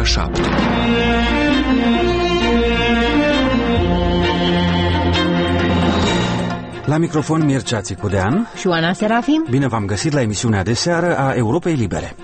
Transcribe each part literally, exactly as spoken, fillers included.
șapte. La microfon Mircea Țicudean și Oana Serafim. Bine v-am găsit la emisiunea de seară a Europei Libere.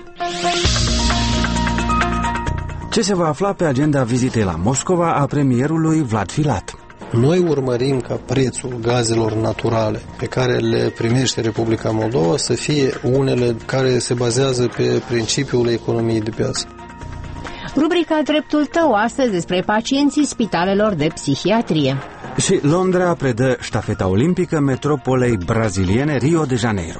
Ce se va afla pe agenda vizitei la Moscova a premierului Vlad Filat? Noi urmărim ca prețul gazelor naturale pe care le primește Republica Moldova să fie unele care se bazează pe principiul economiei de piață. Rubrica Dreptul tău, astăzi despre pacienții spitalelor de psihiatrie. Și Londra predă ștafeta olimpică metropolei braziliene Rio de Janeiro.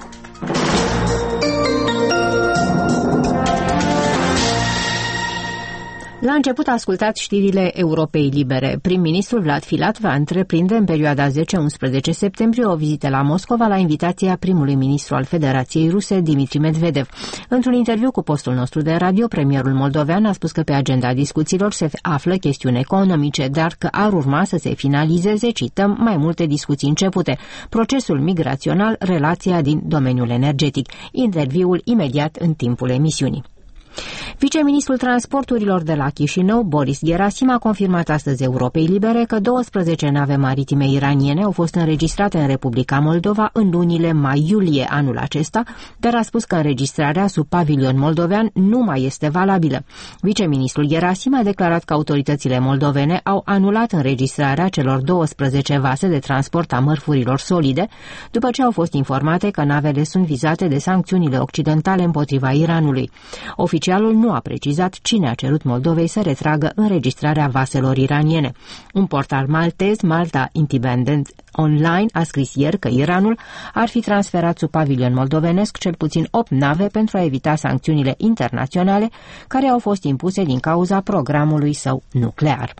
La început ascultați știrile Europei Libere. Prim-ministrul Vlad Filat va întreprinde în perioada zece-unsprezece septembrie o vizită la Moscova la invitația primului ministru al Federației Ruse, Dmitri Medvedev. Într-un interviu cu postul nostru de radio, premierul moldovean a spus că pe agenda discuțiilor se află chestiuni economice, dar că ar urma să se finalizeze, cităm, mai multe discuții începute: procesul migrațional, relația din domeniul energetic. Interviul imediat în timpul emisiunii. Viceministrul Transporturilor de la Chișinău, Boris Gerasim, a confirmat astăzi Europei Libere că douăsprezece nave maritime iraniene au fost înregistrate în Republica Moldova în lunile mai-iulie anul acesta, dar a spus că înregistrarea sub pavilion moldovean nu mai este valabilă. Viceministrul Gerasim a declarat că autoritățile moldovene au anulat înregistrarea celor douăsprezece vase de transport a mărfurilor solide, după ce au fost informate că navele sunt vizate de sancțiunile occidentale împotriva Iranului. Oficialul nu a precizat cine a cerut Moldovei să retragă înregistrarea vaselor iraniene. Un portal maltez, Malta Independent Online, a scris ieri că Iranul ar fi transferat sub pavilion moldovenesc cel puțin opt nave pentru a evita sancțiunile internaționale care au fost impuse din cauza programului său nuclear.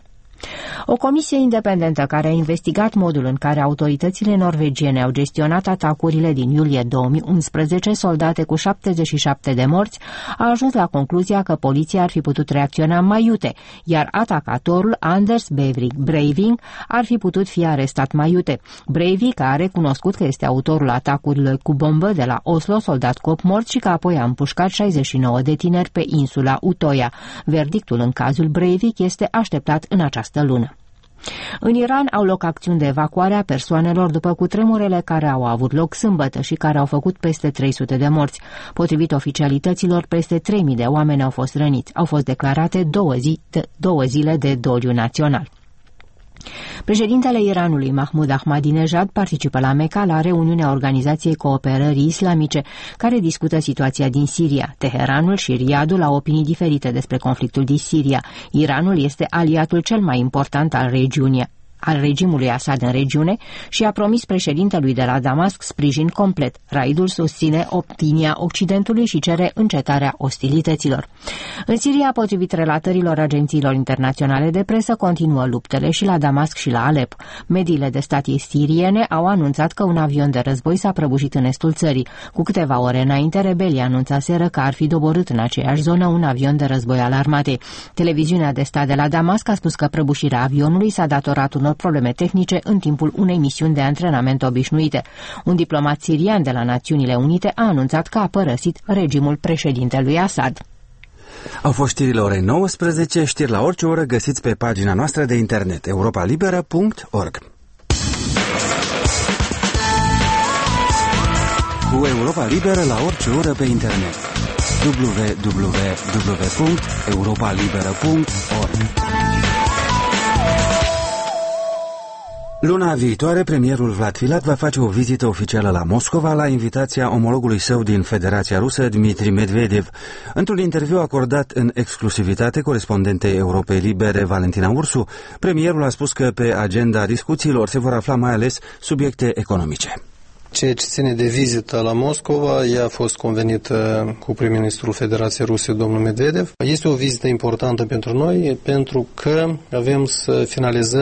O comisie independentă care a investigat modul în care autoritățile norvegiene au gestionat atacurile din iulie două mii unsprezece, soldate cu șaptezeci și șapte de morți, a ajuns la concluzia că poliția ar fi putut reacționa mai iute, iar atacatorul Anders Breivik ar fi putut fi arestat mai iute. Breivik a recunoscut că este autorul atacurilor cu bombă de la Oslo, soldat cu opt morți, și că apoi a împușcat șaizeci și nouă de tineri pe insula Utoya. Verdictul în cazul Breivik este așteptat în această lună. În Iran au loc acțiuni de evacuare a persoanelor după cutremurele care au avut loc sâmbătă și care au făcut peste trei sute de morți. Potrivit oficialităților, peste trei mii de oameni au fost răniți. Au fost declarate două, zi, două zile de doliu național. Președintele Iranului, Mahmoud Ahmadinejad, participă la Mecca la reuniunea Organizației Cooperării Islamice, care discută situația din Siria. Teheranul și Riyadul au opinii diferite despre conflictul din Siria. Iranul este aliatul cel mai important al regiunii al regimului Assad în regiune și a promis președintelui de la Damasc sprijin complet. Raidul susține opinia Occidentului și cere încetarea ostilităților. În Siria, potrivit relatărilor agențiilor internaționale de presă, continuă luptele și la Damasc și la Alep. Mediile de stat siriene au anunțat că un avion de război s-a prăbușit în estul țării. Cu câteva ore înainte, rebelii anunțaseră că ar fi doborât în aceeași zonă un avion de război al armatei. Televiziunea de stat de la Damasc a spus că prăbușirea avionului s-a datorat unor probleme tehnice în timpul unei misiuni de antrenament obișnuite. Un diplomat sirian de la Națiunile Unite a anunțat că a părăsit regimul președintelui Assad. Au fost știrile orei nouăsprezece, știri la orice oră găsiți pe pagina noastră de internet europa liberă punct org. Cu Europa Liberă la orice oră pe internet. w w w punct europa liberă punct org. Luna viitoare, premierul Vlad Filat va face o vizită oficială la Moscova la invitația omologului său din Federația Rusă, Dmitri Medvedev. Într-un interviu acordat în exclusivitate corespondentei Europei Libere, Valentina Ursu, premierul a spus că pe agenda discuțiilor se vor afla mai ales subiecte economice. Ceea ce ține de vizită la Moscova, ea a fost convenită cu prim-ministrul Federației Ruse, domnul Medvedev. Este o vizită importantă pentru noi, pentru că avem să finalizăm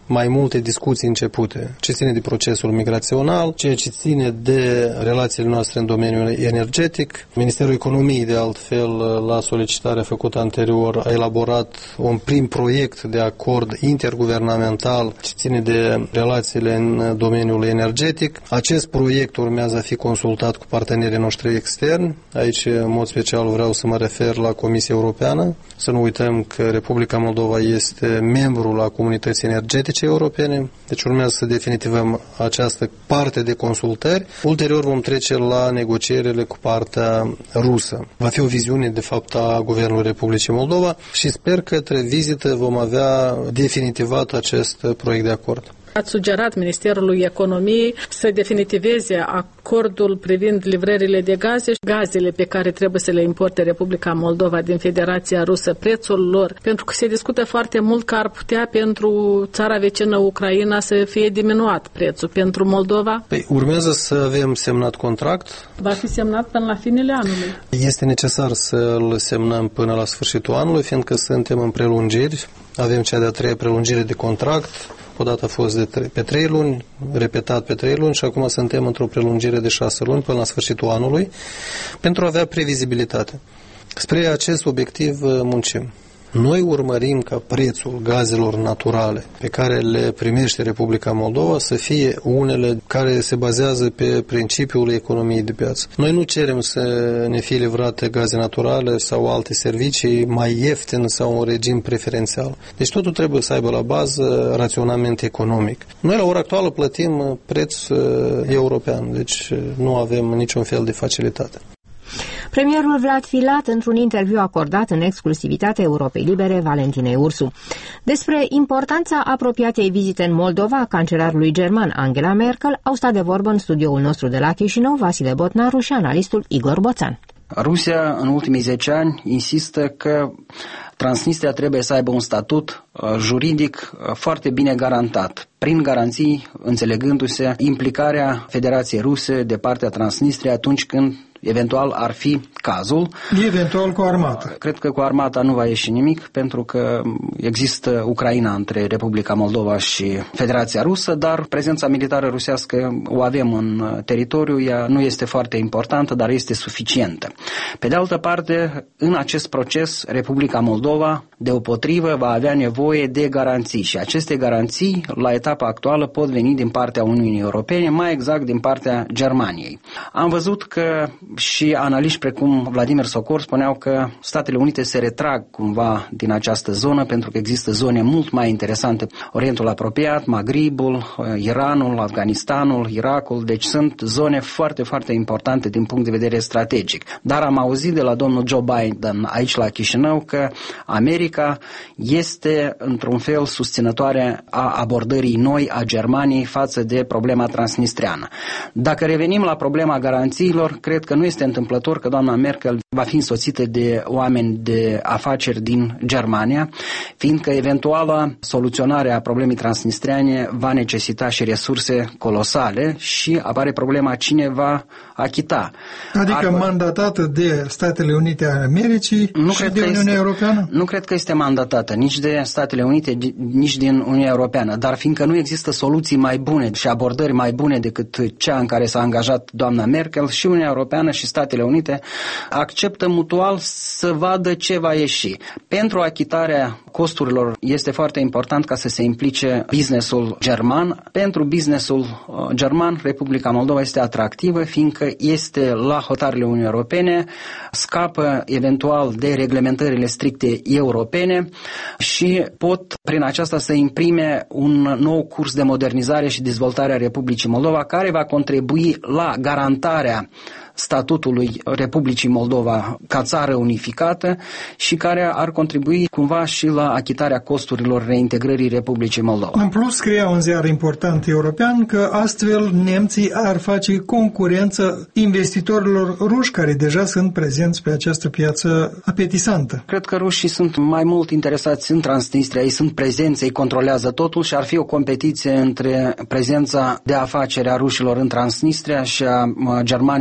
mai multe discuții începute, ce ține de procesul migrațional, ceea ce ține de relațiile noastre în domeniul energetic. Ministerul Economiei, de altfel, la solicitarea făcută anterior, a elaborat un prim proiect de acord interguvernamental ce ține de relațiile în domeniul energetic. Acest proiect urmează a fi consultat cu partenerii noștri externi. Aici, în mod special, vreau să mă refer la Comisia Europeană. Să nu uităm că Republica Moldova este membru la Comunității Energetice Europene, deci urmează să definitivăm această parte de consultări. Ulterior vom trece la negocierile cu partea rusă. Va fi o viziune, de fapt, a Guvernului Republicii Moldova și sper că între vizită vom avea definitivat acest proiect de acord. Ați sugerat Ministerului Economiei să definitiveze acordul privind livrările de gaze, gazele pe care trebuie să le importe Republica Moldova din Federația Rusă, prețul lor, pentru că se discută foarte mult că ar putea pentru țara vecină Ucraina să fie diminuat prețul. Pentru Moldova? Păi, urmează să avem semnat contract. Va fi semnat până la finele anului. Este necesar să-l semnăm până la sfârșitul anului, fiindcă suntem în prelungiri. Avem cea de-a treia prelungire de contract. Odată a fost de tre- pe trei luni, repetat pe trei luni și acum suntem într-o prelungire de șase luni până la sfârșitul anului pentru a avea previzibilitate. Spre acest obiectiv muncim. Noi urmărim ca prețul gazelor naturale pe care le primește Republica Moldova să fie unele care se bazează pe principiul economiei de piață. Noi nu cerem să ne fie livrate gaze naturale sau alte servicii mai ieftine sau un regim preferențial. Deci totul trebuie să aibă la bază raționament economic. Noi la ora actuală plătim preț european, deci nu avem niciun fel de facilitate. Premierul Vlad Filat, într-un interviu acordat în exclusivitate Europei Libere Valentinei Ursu. Despre importanța apropiatei vizite în Moldova a cancelarului german Angela Merkel au stat de vorbă în studioul nostru de la Chișinău Vasile Botnaru și analistul Igor Boțan. Rusia în ultimii zece ani insistă că Transnistria trebuie să aibă un statut juridic foarte bine garantat, prin garanții, înțelegându-se implicarea Federației Ruse de partea Transnistriei atunci când eventual ar fi cazul. Eventual cu armata. Cred că cu armata nu va ieși nimic, pentru că există Ucraina între Republica Moldova și Federația Rusă, dar prezența militară rusească o avem în teritoriu, ea nu este foarte importantă, dar este suficientă. Pe de altă parte, în acest proces, Republica Moldova, deopotrivă, va avea nevoie de garanții și aceste garanții, la etapa actuală, pot veni din partea Uniunii Europene, mai exact din partea Germaniei. Am văzut că și analiști precum Vladimir Sokor spuneau că Statele Unite se retrag cumva din această zonă pentru că există zone mult mai interesante. Orientul apropiat, Maghribul, Iranul, Afganistanul, Irakul, deci sunt zone foarte, foarte importante din punct de vedere strategic. Dar am auzit de la domnul Joe Biden aici la Chișinău că America este într-un fel susținătoare a abordării noi a Germaniei față de problema transnistreană. Dacă revenim la problema garanțiilor, cred că nu este întâmplător că doamna Merkel va fi însoțită de oameni de afaceri din Germania, fiindcă eventuala soluționare a problemei transnistreane va necesita și resurse colosale și apare problema cine va achita. Adică Ar... mandatată de Statele Unite ale Americii nu și de Uniunea este, Europeană? Nu cred că este mandatată nici de Statele Unite, nici din Uniunea Europeană, dar fiindcă nu există soluții mai bune și abordări mai bune decât cea în care s-a angajat doamna Merkel, și Uniunea Europeană și Statele Unite acceptă mutual să vadă ce va ieși. Pentru achitarea costurilor este foarte important ca să se implice businessul german. Pentru businessul german, Republica Moldova este atractivă, fiindcă este la hotarele Uniunii Europene, scapă eventual de reglementările stricte europene și pot prin aceasta să imprime un nou curs de modernizare și dezvoltare a Republicii Moldova, care va contribui la garantarea statutului Republicii Moldova ca țară unificată și care ar contribui cumva și la achitarea costurilor reintegrării Republicii Moldova. În plus, scria un ziar important european că astfel nemții ar face concurență investitorilor ruși care deja sunt prezenți pe această piață apetisantă. Cred că rușii sunt mai mult interesați în Transnistria, ei sunt prezenți, ei controlează totul și ar fi o competiție între prezența de afaceri a rușilor în Transnistria și a germanilor în Republica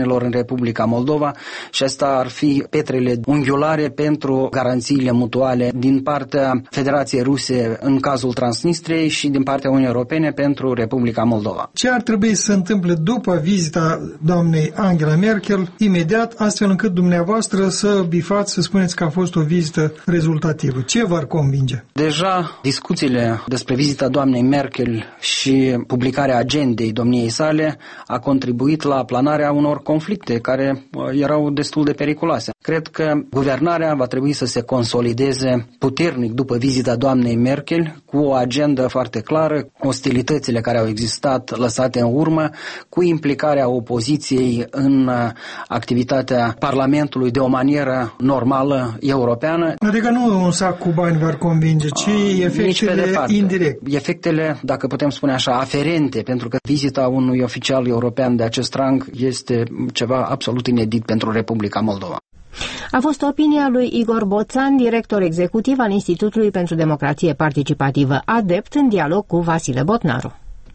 Republica Moldova și asta ar fi pietrele unghiulare pentru garanțiile mutuale din partea Federației Ruse în cazul Transnistriei și din partea Uniunii Europene pentru Republica Moldova. Ce ar trebui să se întâmple după vizita doamnei Angela Merkel, imediat, astfel încât dumneavoastră să bifați, să spuneți că a fost o vizită rezultativă? Ce v-ar convinge? Deja discuțiile despre vizita doamnei Merkel și publicarea agendei domniei sale a contribuit la aplanarea unor conflicte care erau destul de periculoase. Cred că guvernarea va trebui să se consolideze puternic după vizita doamnei Merkel, cu o agendă foarte clară, ostilitățile care au existat lăsate în urmă, cu implicarea opoziției în activitatea Parlamentului de o manieră normală europeană. Adică nu un sac cu bani v-ar convinge, ci efectele indirecte. Efectele, dacă putem spune așa, aferente, pentru că vizita unui oficial european de acest rang este ceva absolut inedit pentru Republica Moldova. A fost opinia lui Igor Boțan, director executiv al Institutului pentru Democrație Participativă, adept în dialog cu Vasile Botnaru.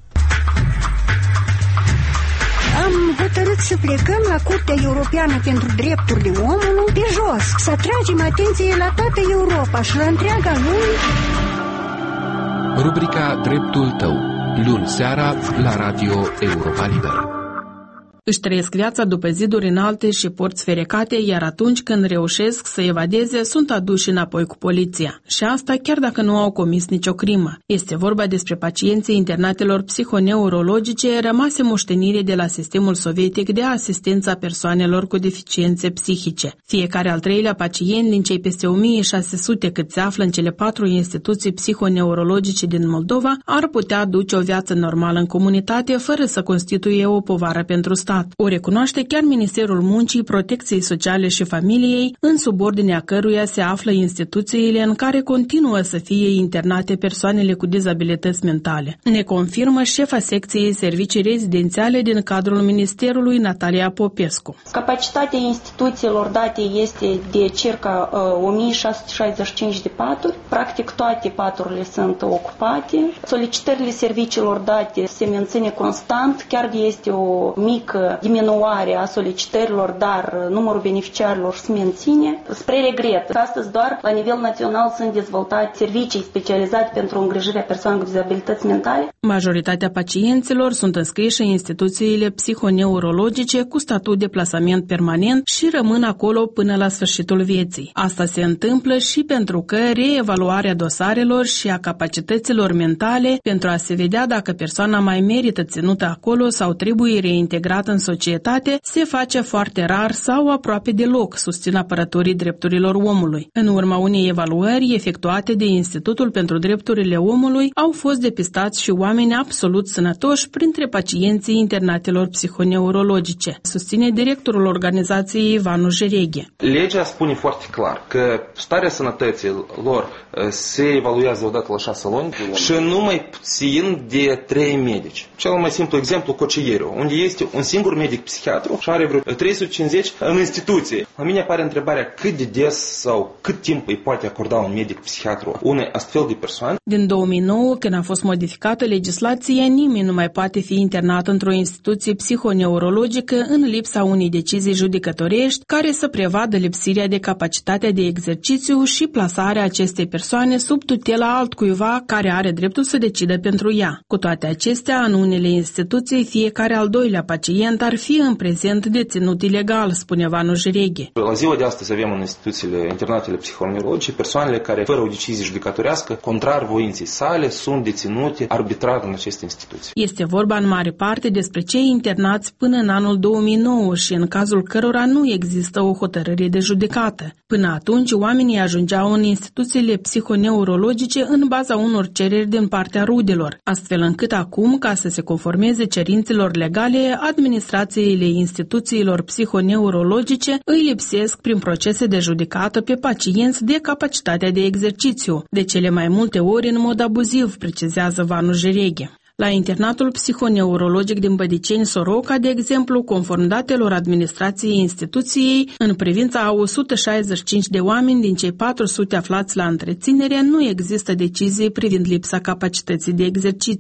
Am hotărât să plecăm la Curtea Europeană pentru Drepturile Omului pe jos, să atragem atenție la toată Europa și la întreaga lume. Rubrica Dreptul tău, luni seara la Radio Europa Liberă. Își trăiesc viața după ziduri înalte și porți ferecate, iar atunci când reușesc să evadeze, sunt aduși înapoi cu poliția. Și asta chiar dacă nu au comis nicio crimă. Este vorba despre pacienții internatelor psihoneurologice rămase moștenire de la sistemul sovietic de asistență a persoanelor cu deficiențe psihice. Fiecare al treilea pacient din cei peste o mie șase sute cât se află în cele patru instituții psihoneurologice din Moldova ar putea duce o viață normală în comunitate fără să constituie o povară pentru stat. O recunoaște chiar Ministerul Muncii, Protecției Sociale și Familiei, în subordinea căruia se află instituțiile în care continuă să fie internate persoanele cu dizabilități mentale. Ne confirmă șefa secției servicii rezidențiale din cadrul Ministerului, Natalia Popescu. Capacitatea instituțiilor date este de circa uh, o mie șase sute șaizeci și cinci de paturi. Practic toate paturile sunt ocupate. Solicitările serviciilor date se menține constant, chiar este o mică diminuare a solicitărilor, dar numărul beneficiarilor se menține. Spre regret, astăzi doar la nivel național sunt dezvoltate servicii specializate pentru îngrijirea persoanelor cu dizabilități mentale. Majoritatea pacienților sunt înscriși în instituțiile psihoneurologice cu statut de plasament permanent și rămân acolo până la sfârșitul vieții. Asta se întâmplă și pentru că reevaluarea dosarelor și a capacităților mentale pentru a se vedea dacă persoana mai merită ținută acolo sau trebuie reintegrată în societate se face foarte rar sau aproape deloc, susțin apărătorii drepturilor omului. În urma unei evaluări efectuate de Institutul pentru Drepturile Omului, au fost depistați și oameni absolut sănătoși printre pacienții internatelor psihoneurologice, susține directorul organizației Vanu Jereghe. Legea spune foarte clar că starea sănătății lor se evaluează odată la șase luni și nu mai puțin de trei medici. Cel mai simplu exemplu, Cocieru, unde este un singur medic psihiatru și are vreo trei sute cincizeci în instituție. La mine apare întrebarea cât de des sau cât timp îi poate acorda un medic psihiatru unei astfel de persoane. Din două mii nouă, când a fost modificată legislația, nimeni nu mai poate fi internat într-o instituție psihoneurologică în lipsa unei decizii judecătorești care să prevadă lipsirea de capacitatea de exercițiu și plasarea acestei persoane sub tutela altcuiva care are dreptul să decidă pentru ea. Cu toate acestea, în unele instituții, fiecare al doilea pacient ar fi în prezent deținut ilegal, spune Vanu Jereghe. La ziua de astăzi avem în instituțiile internatele psihoneurologice persoanele care, fără o decizie judecătorească, contrar voinței sale, sunt deținute arbitrar în aceste instituții. Este vorba în mare parte despre cei internați până în anul două mii nouă și în cazul cărora nu există o hotărâre de judecată. Până atunci, oamenii ajungeau în instituțiile psihoneurologice în baza unor cereri din partea rudelor, astfel încât acum, ca să se conformeze cerințelor legale, administrațiile instituțiilor psihoneurologice îi lipsesc prin procese de judecată pe pacienți de capacitatea de exercițiu, de cele mai multe ori în mod abuziv, precizează Vanu Jereghe. La internatul psihoneurologic din Bădiceni Soroca, de exemplu, conform datelor administrației instituției, în privința a o sută șaizeci și cinci de oameni din cei patru sute aflați la întreținere, nu există decizie privind lipsa capacității de exercițiu.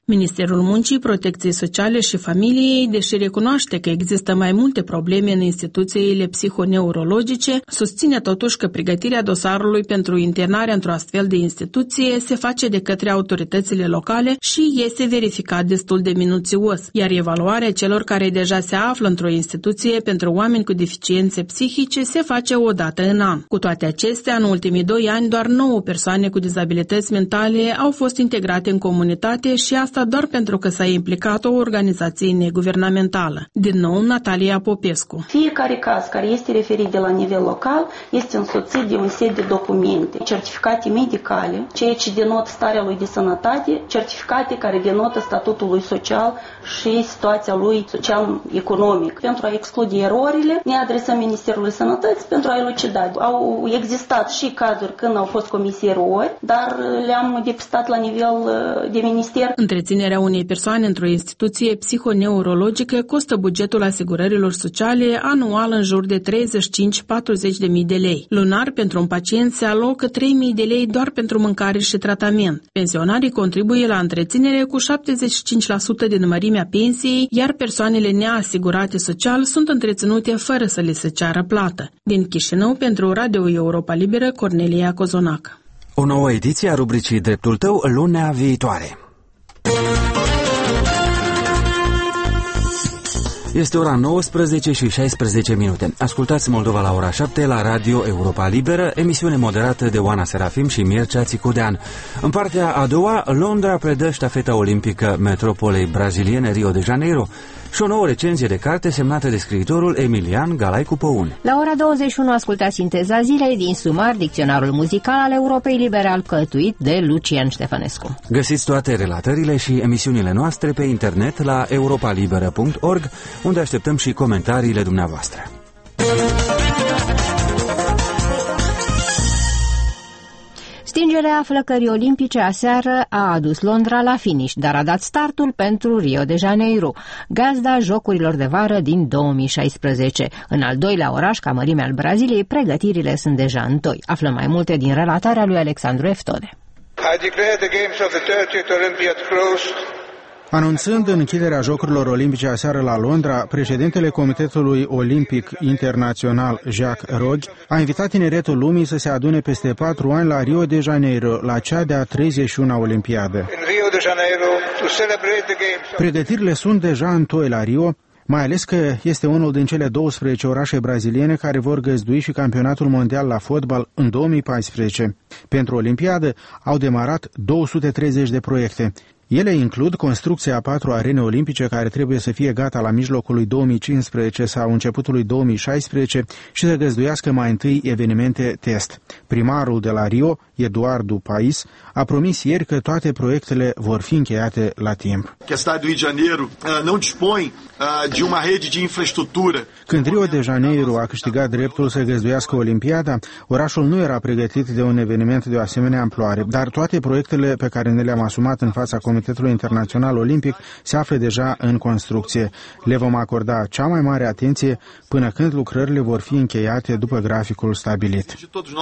Ministerul Muncii, Protecției Sociale și Familiei, deși recunoaște că există mai multe probleme în instituțiile psihoneurologice, susține totuși că pregătirea dosarului pentru internarea într-o astfel de instituție se face de către autoritățile locale și este verificat destul de minuțios, iar evaluarea celor care deja se află într-o instituție pentru oameni cu deficiențe psihice se face o dată în an. Cu toate acestea, în ultimii doi ani, doar nouă persoane cu dizabilități mentale au fost integrate în comunitate și asta doar pentru că s-a implicat o organizație neguvernamentală. Din nou, Natalia Popescu. Fiecare caz care este referit de la nivel local este însoțit de un set de documente, certificate medicale, ceea ce denotă starea lui de sănătate, certificate care denotă statutul lui social și situația lui social-economic. Pentru a exclude erorile, ne adresăm Ministerului Sănătății pentru a elucida. Au existat și cazuri când au fost comise erori, dar le-am depistat la nivel de minister. Întreținerea unei persoane într-o instituție psihoneurologică costă bugetul asigurărilor sociale anual în jur de treizeci și cinci - patruzeci de mii de lei. Lunar, pentru un pacient se alocă trei mii de lei doar pentru mâncare și tratament. Pensionarii contribuie la întreținere cu șaptezeci și cinci la sută din mărimea pensiei, iar persoanele neasigurate social sunt întreținute fără să le se ceară plată. Din Chișinău, pentru Radio Europa Liberă, Cornelia Cozonac. O nouă ediție a rubricii Dreptul Tău lunea viitoare. Este ora nouăsprezece și șaisprezece minute. Ascultați Moldova la ora șapte la Radio Europa Liberă, emisiune moderată de Oana Serafim și Mircea Țicudean. În partea a doua, Londra predă ștafeta olimpică metropolei braziliene Rio de Janeiro și o nouă recenzie de carte semnată de scriitorul Emilian Galaicu Păun. La ora douăzeci și unu ascultați sinteza zilei din Sumar, dicționarul muzical al Europei Libere alcătuit de Lucian Ștefănescu. Găsiți toate relatările și emisiunile noastre pe internet la europalibera punct org, unde așteptăm și comentariile dumneavoastră. Stingerea flăcării olimpice aseară a adus Londra la finish, dar a dat startul pentru Rio de Janeiro, gazda Jocurilor de vară din două mii șaisprezece. În al doilea oraș, ca mărime al Braziliei, pregătirile sunt deja în toi. Aflăm mai multe din relatarea lui Alexandru Eftode. I declare the games of the thirtieth Olympiad closed. Anunțând închiderea Jocurilor Olimpice aseară la Londra, președintele Comitetului Olimpic Internațional, Jacques Rogge, a invitat tineretul lumii să se adune peste patru ani la Rio de Janeiro, la cea de-a treizeci și una Olimpiadă. Pregătirile sunt deja în toi la Rio, mai ales că este unul din cele douăsprezece orașe braziliene care vor găzdui și campionatul mondial la fotbal în două mii paisprezece. Pentru Olimpiadă au demarat două sute treizeci de proiecte. Ele includ construcția a patru arene olimpice care trebuie să fie gata la mijlocul lui două mii cincisprezece sau începutul lui două mii șaisprezece și să găzduiască mai întâi evenimente test. Primarul de la Rio, Eduardo Paes, a promis ieri că toate proiectele vor fi încheiate la timp. Când Rio de Janeiro a câștigat dreptul să găzduiască Olimpiada, orașul nu era pregătit de un eveniment de o asemenea amploare, dar toate proiectele pe care ne le-am asumat în fața Comitetului Internațional Olimpic se află deja în construcție. Le vom acorda cea mai mare atenție până când lucrările vor fi încheiate după graficul stabilit.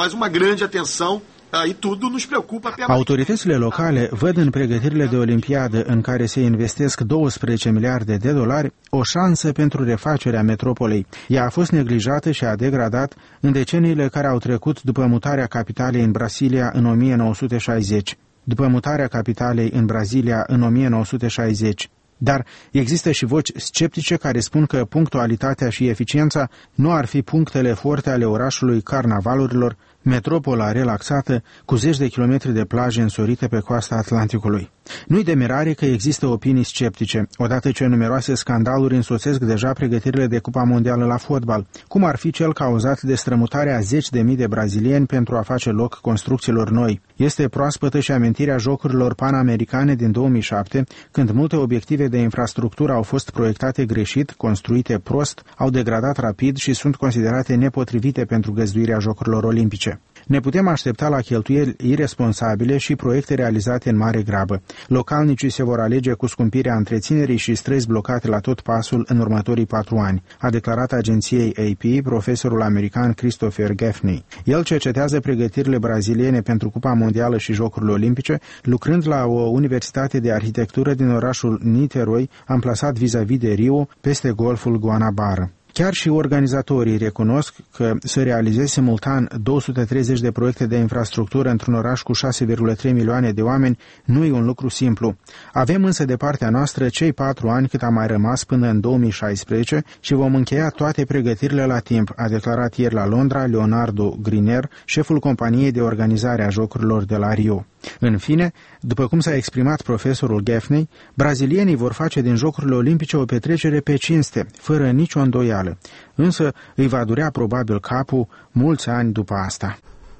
Autoritățile locale văd în pregătirile de Olimpiadă, în care se investesc douăsprezece miliarde de dolari, o șansă pentru refacerea metropolei. Ea a fost neglijată și a degradat în deceniile care au trecut după mutarea capitalei în Brasilia în o mie nouă sute șaizeci. După mutarea capitalei în Brazilia în o mie nouă sute șaizeci. Dar există și voci sceptice care spun că punctualitatea și eficiența nu ar fi punctele forte ale orașului carnavalurilor, metropola relaxată cu zeci de kilometri de plaje însorite pe coasta Atlanticului. Nu-i de mirare că există opinii sceptice, odată ce numeroase scandaluri însoțesc deja pregătirile de Cupa Mondială la fotbal, cum ar fi cel cauzat de strămutarea zeci de mii de brazilieni pentru a face loc construcțiilor noi. Este proaspătă și amintirea Jocurilor Panamericane din două mii șapte, când multe obiective de infrastructură au fost proiectate greșit, construite prost, au degradat rapid și sunt considerate nepotrivite pentru găzduirea Jocurilor Olimpice. Ne putem aștepta la cheltuieli iresponsabile și proiecte realizate în mare grabă. Localnicii se vor alege cu scumpirea întreținerii și străzi blocate la tot pasul în următorii patru ani, a declarat agenției A P profesorul american Christopher Gaffney. El cercetează pregătirile braziliene pentru Cupa Mondială și Jocurile Olimpice, lucrând la o universitate de arhitectură din orașul Niterói, amplasat vis-a-vis de Rio, peste golful Guanabara. Chiar și organizatorii recunosc că să realizeze simultan două sute treizeci de proiecte de infrastructură într-un oraș cu șase virgulă trei milioane de oameni nu e un lucru simplu. Avem însă de partea noastră cei patru ani cât a mai rămas până în două mii șaisprezece și vom încheia toate pregătirile la timp, a declarat ieri la Londra Leonardo Griner, șeful companiei de organizare a Jocurilor de la Rio. În fine, după cum s-a exprimat profesorul Gaffney, brazilienii vor face din Jocurile Olimpice o petrecere pe cinste, fără nicio îndoială, însă îi va durea probabil capul mulți ani după asta.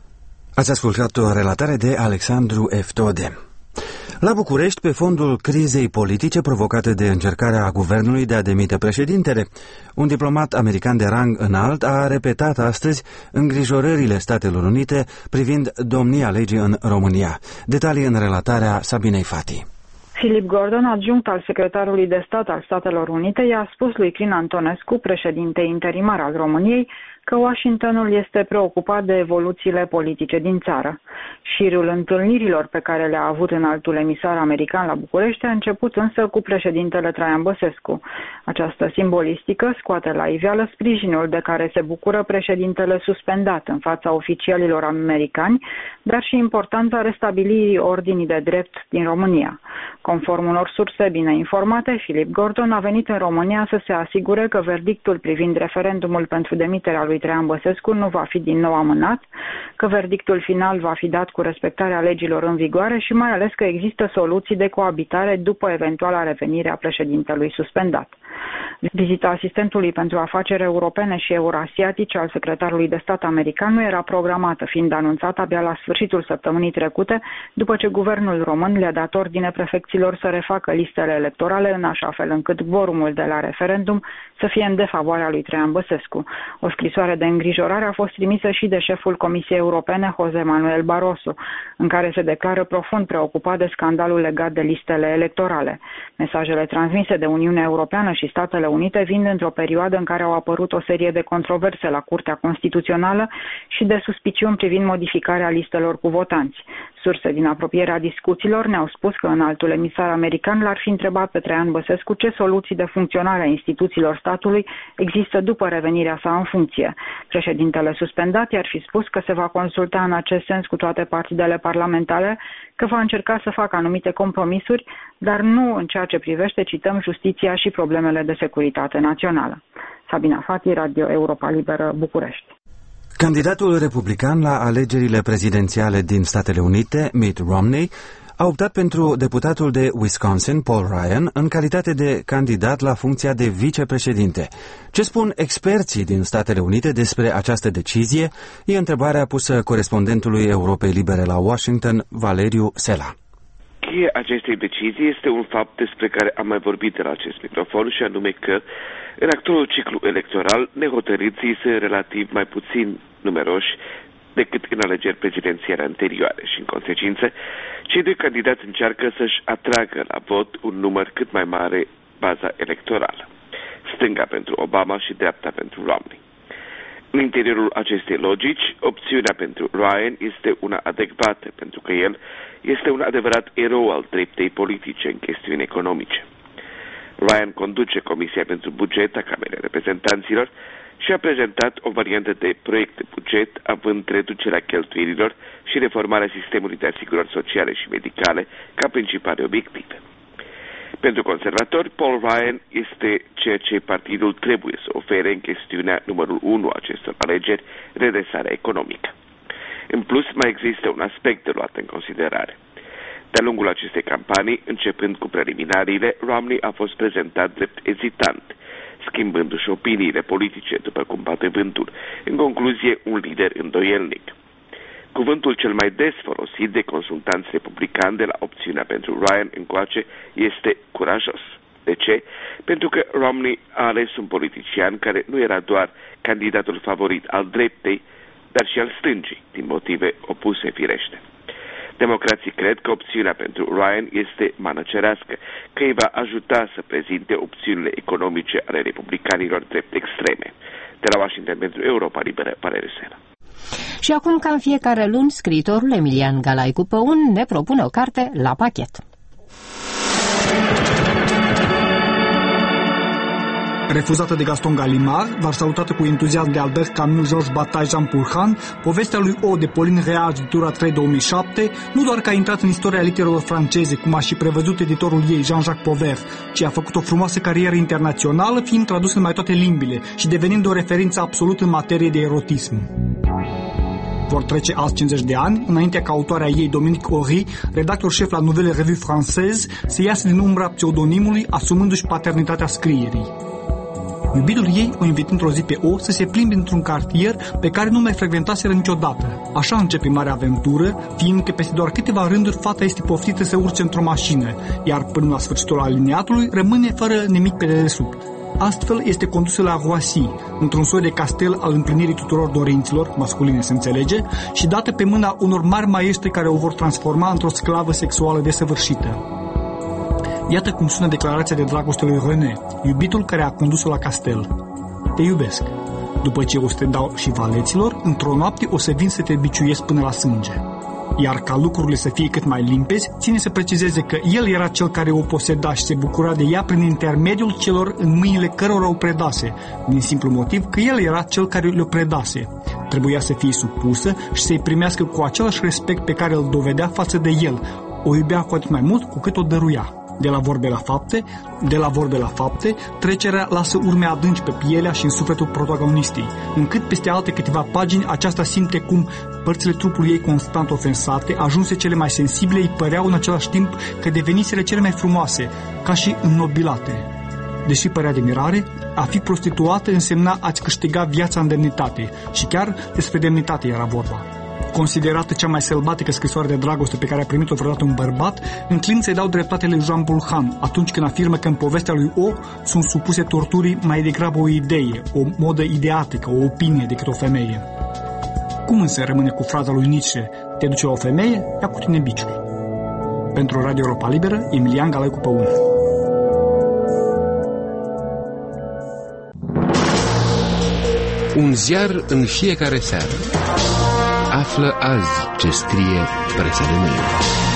Ați ascultat o relatare de Alexandru Eftode. La București, pe fondul crizei politice provocate de încercarea guvernului de a demite președintele, un diplomat american de rang înalt a repetat astăzi îngrijorările Statelor Unite privind domnia legii în România. Detalii în relatarea Sabinei Fati. Philip Gordon, adjunct al secretarului de stat al Statelor Unite, i-a spus lui Crin Antonescu, președinte interimar al României, că Washingtonul este preocupat de evoluțiile politice din țară. Șirul întâlnirilor pe care le-a avut înaltul emisar american la București a început însă cu președintele Traian Băsescu. Această simbolistică scoate la iveală sprijinul de care se bucură președintele suspendat în fața oficialilor americani, dar și importanța restabilirii ordinii de drept din România. Conform unor surse bine informate, Philip Gordon a venit în România să se asigure că verdictul privind referendumul pentru demiterea lui Traian Băsescu nu va fi din nou amânat, că verdictul final va fi dat cu respectarea legilor în vigoare și mai ales că există soluții de coabitare după eventuala revenire a președintelui suspendat. Vizita asistentului pentru afaceri europene și euroasiatice al secretarului de stat american nu era programată, fiind anunțată abia la sfârșitul săptămânii trecute, după ce guvernul român le-a dat ordine prefecților să refacă listele electorale în așa fel încât vorumul de la referendum să fie în defavoarea lui Traian Băsescu. O scrisoare de îngrijorare a fost trimisă și de șeful Comisiei Europene, José Manuel Barroso, în care se declară profund preocupat de scandalul legat de listele electorale. Mesajele transmise de Uniunea Europeană și Statele Unite vin într-o perioadă în care au apărut o serie de controverse la Curtea Constituțională și de suspiciuni privind modificarea listelor cu votanți. Surse din apropierea discuțiilor ne-au spus că înaltul emisar american l-ar fi întrebat pe Traian Băsescu ce soluții de funcționare a instituțiilor statului există după revenirea sa în funcție. Președintele suspendat i-ar fi spus că se va consulta în acest sens cu toate partidele parlamentare, că va încerca să facă anumite compromisuri, dar nu în ceea ce privește, cităm, justiția și problemele de securitate națională. Sabina Fati, Radio Europa Liberă, București. Candidatul republican la alegerile prezidențiale din Statele Unite, Mitt Romney, a optat pentru deputatul de Wisconsin, Paul Ryan, în calitate de candidat la funcția de vicepreședinte. Ce spun experții din Statele Unite despre această decizie? E întrebarea pusă corespondentului Europei Libere la Washington, Valeriu Sela. Cheia acestei decizii este un fapt despre care am mai vorbit la acest microfon, și anume că în actualul ciclu electoral nehotărâții sunt relativ mai puțin numeroși decât în alegeri prezidențiale anterioare și, în consecință, cei doi candidați încearcă să-și atragă la vot un număr cât mai mare baza electorală, stânga pentru Obama și dreapta pentru Romney. În interiorul acestei logici, opțiunea pentru Ryan este una adecvată, pentru că el este un adevărat erou al dreptei politice în chestiuni economice. Ryan conduce Comisia pentru Buget a Camerei Reprezentanților și a prezentat o variantă de proiect de buget având reducerea cheltuielilor și reformarea sistemului de asigurări sociale și medicale ca principale obiective. Pentru conservatori, Paul Ryan este ceea ce partidul trebuie să ofere în chestiunea numărul unu a acestor alegeri, redresarea economică. În plus, mai există un aspect de luat în considerare. De-a lungul acestei campanii, începând cu preliminariile, Romney a fost prezentat drept ezitant, schimbându-și opiniile politice după cum bate vântul, în concluzie un lider îndoielnic. Cuvântul cel mai des folosit de consultanți republicani de la opțiunea pentru Ryan încoace este curajos. De ce? Pentru că Romney a ales un politician care nu era doar candidatul favorit al dreptei, dar și al stângii, din motive opuse firește. Democrații cred că opțiunea pentru Ryan este manăcerească, că îi va ajuta să prezinte opțiunile economice ale republicanilor drept extreme. De la Washington pentru Europa Liberă, Valery Sena. Și acum, ca în fiecare luni, scriitorul Emilian Galaicu Păun ne propune o carte la pachet. Refuzată de Gaston Gallimard, dar salutată cu entuziasm de Albert Camus, Georges Bataille, Jean Purhan, povestea lui O de Pauline Réage, editura trei două mii șapte, nu doar că a intrat în istoria literelor franceze, cum a și prevăzut editorul ei, Jean-Jacques Pauvert, ci a făcut o frumoasă carieră internațională, fiind tradusă în mai toate limbile și devenind o referință absolută în materie de erotism. Vor trece alți cincizeci de ani, înainte ca autoarea ei, Dominique Horry, redactor șef la Nouvelle Revue Française, să iasă din umbra pseudonimului, asumându-și paternitatea scrierii. Iubitul ei o invită într-o zi pe O să se plimbe într-un cartier pe care nu mai frecventaseră niciodată. Așa începe marea aventură, fiindcă peste doar câteva rânduri fata este poftită să urce într-o mașină, iar până la sfârșitul aliniatului rămâne fără nimic pe dedesubt. Astfel este condusă la Roissy, într-un soi de castel al împlinirii tuturor dorinților, masculine se înțelege, și dată pe mâna unor mari maestri care o vor transforma într-o sclavă sexuală desăvârșită. Iată cum sună declarația de dragoste lui René, iubitul care a condus-o la castel. Te iubesc. După ce o să te dau și valeților, într-o noapte o să vin să te biciuiesc până la sânge. Iar ca lucrurile să fie cât mai limpezi, ține să precizeze că el era cel care o poseda și se bucura de ea prin intermediul celor în mâinile cărora o predase, din simplu motiv că el era cel care le-o predase. Trebuia să fie supusă și să-i primească cu același respect pe care îl dovedea față de el. O iubea cu atât mai mult cu cât o dăruia. De la vorbe la fapte, de la vorbe la fapte, trecerea lasă urme adânci pe pielea și în sufletul protagonistei, încât peste alte câteva pagini aceasta simte cum părțile trupului ei constant ofensate, ajunse cele mai sensibile, îi păreau în același timp că deveniseră cele mai frumoase, ca și înnobilate. Deși părea de mirare, a fi prostituată însemna a-ți câștiga viața în demnitate și chiar despre demnitate era vorba. Considerată cea mai sălbatică scrisoare de dragoste pe care a primit-o vreodată un bărbat, înclin să-i dau dreptate lui Jean Pulhan atunci când afirmă că în povestea lui O sunt supuse torturii mai degrabă o idee, o modă ideatică, o opinie decât o femeie. Cum însă rămâne cu fraza lui Nietzsche, te duce la o femeie, ia cu tine biciul. Pentru Radio Europa Liberă, Emilian Galaicu Păun. Un ziar în fiecare seară. Află azi ce scrie presa de mâine.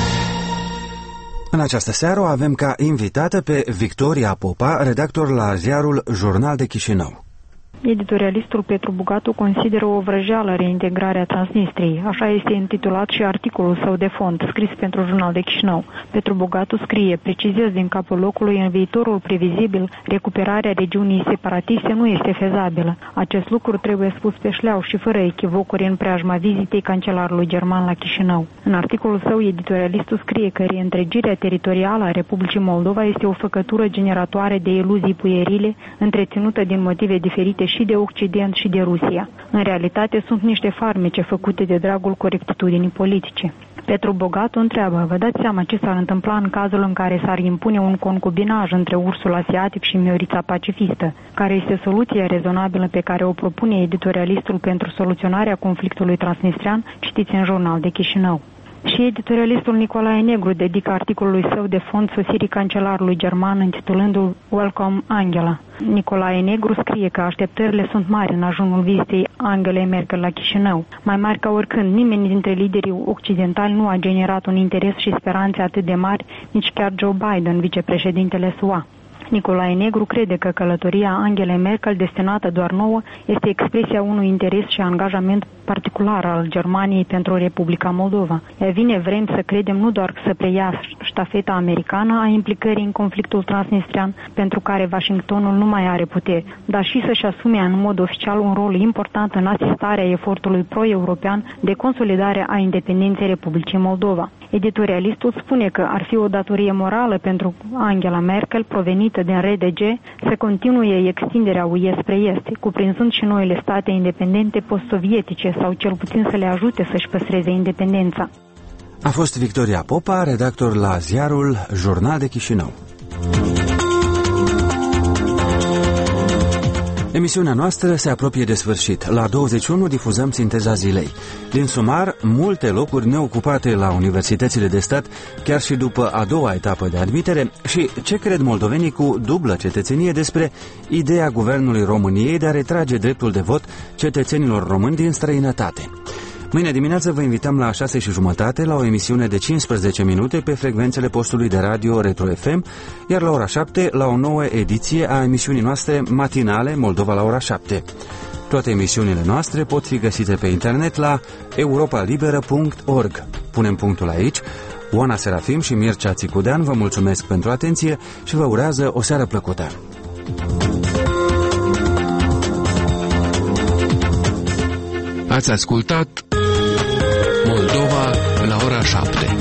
În această seară o avem ca invitată pe Victoria Popa, redactor la ziarul Jurnal de Chișinău. Editorialistul Petru Bugatu consideră o vrăjeală reintegrarea Transnistriei. Așa este intitulat și articolul său de fond, scris pentru Jurnal de Chișinău. Petru Bugatu scrie, precizez din capul locului, în viitorul previzibil, recuperarea regiunii separatiste nu este fezabilă. Acest lucru trebuie spus pe șleau și fără echivocuri în preajma vizitei cancelarului german la Chișinău. În articolul său, editorialistul scrie că reîntregirea teritorială a Republicii Moldova este o făcătură generatoare de iluzii puierile, întreținută din motive diferite și de Occident și de Rusia. În realitate sunt niște farmece făcute de dragul corectitudinii politice. Petru Bogatu întreabă, vă dați seama ce s-ar întâmpla în cazul în care s-ar impune un concubinaj între ursul asiatic și miorița pacifistă? Care este soluția rezonabilă pe care o propune editorialistul pentru soluționarea conflictului transnistrian? Citiți în Jurnal de Chișinău. Și editorialistul Nicolae Negru dedică articolului său de fond sosirii cancelarului german, intitulându-l Welcome Angela. Nicolae Negru scrie că așteptările sunt mari în ajunul vizitei Angelei Merkel la Chișinău. Mai mari ca oricând, nimeni dintre liderii occidentali nu a generat un interes și speranțe atât de mari, nici chiar Joe Biden, vicepreședintele S U A. Nicolae Negru crede că călătoria Angelei Merkel, destinată doar nouă, este expresia unui interes și angajament particular al Germaniei pentru Republica Moldova. Ea vine vrem să credem nu doar să preia ștafeta americană a implicării în conflictul transnistrian, pentru care Washingtonul nu mai are putere, dar și să-și asume în mod oficial un rol important în asistarea efortului pro-european de consolidare a independenței Republicii Moldova. Editorialistul spune că ar fi o datorie morală pentru Angela Merkel, provenită din R D G, să continue extinderea U E spre est, cuprinzând și noile state independente post-sovietice sau cel puțin să le ajute să-și păstreze independența. A fost Victoria Popa, redactor la ziarul Jurnal de Chișinău. Emisiunea noastră se apropie de sfârșit. La douăzeci și unu difuzăm sinteza zilei. Din sumar, multe locuri neocupate la universitățile de stat, chiar și după a doua etapă de admitere, și ce cred moldovenii cu dublă cetățenie despre ideea Guvernului României de a retrage dreptul de vot cetățenilor români din străinătate. Mâine dimineață vă invităm la șase și jumătate la o emisiune de cincisprezece minute pe frecvențele postului de radio Retro F M, iar la ora șapte la o nouă ediție a emisiunii noastre matinale Moldova la ora șapte. Toate emisiunile noastre pot fi găsite pe internet la europa liberă punct org. Punem punctul aici. Oana Serafim și Mircea Țicudean vă mulțumesc pentru atenție și vă urează o seară plăcută. Ați ascultat Moldova la ora șapte.